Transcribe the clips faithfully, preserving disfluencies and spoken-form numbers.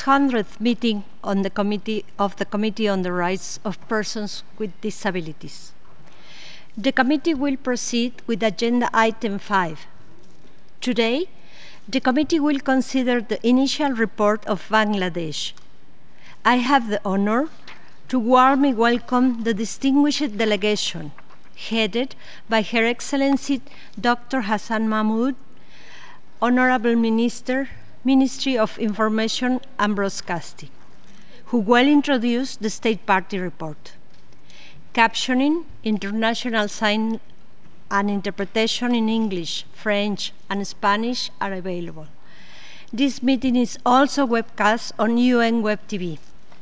hundredth meeting on the committee of the Committee on the Rights of Persons with Disabilities. The committee will proceed with agenda item five. Today, the committee will consider the initial report of Bangladesh. I have the honor to warmly welcome the distinguished delegation, headed by Her Excellency Doctor Hassan Mahmood, Honorable Minister, Ministry of Information and Broadcasting, who will introduce the State Party report. Captioning, international sign and interpretation in English, French, and Spanish are available. This meeting is also webcast on U N Web T V.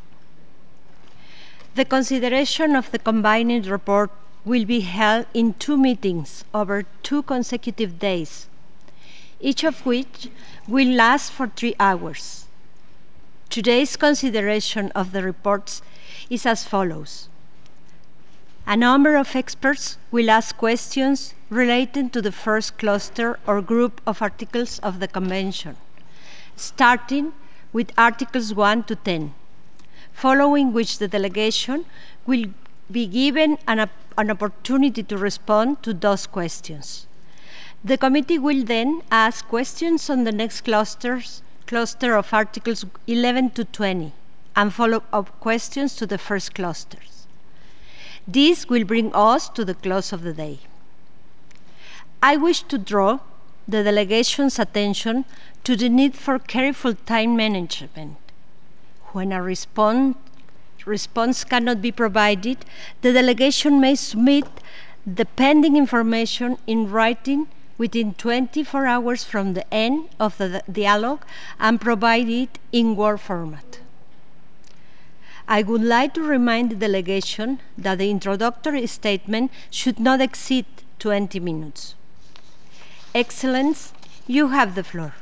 The consideration of the combined report will be held in two meetings over two consecutive days, each of which will last for three hours. Today's consideration of the reports is as follows. A number of experts will ask questions relating to the first cluster or group of articles of the Convention, starting with Articles one to ten, following which the delegation will be given an, an opportunity to respond to those questions. The committee will then ask questions on the next clusters, cluster of Articles eleven to twenty, and follow-up questions to the first clusters. This will bring us to the close of the day. I wish to draw the delegation's attention to the need for careful time management. When a response, response cannot be provided, the delegation may submit the pending information in writing within twenty-four hours from the end of the dialogue and provide it in Word format. I would like to remind the delegation that the introductory statement should not exceed twenty minutes. Excellence, you have the floor.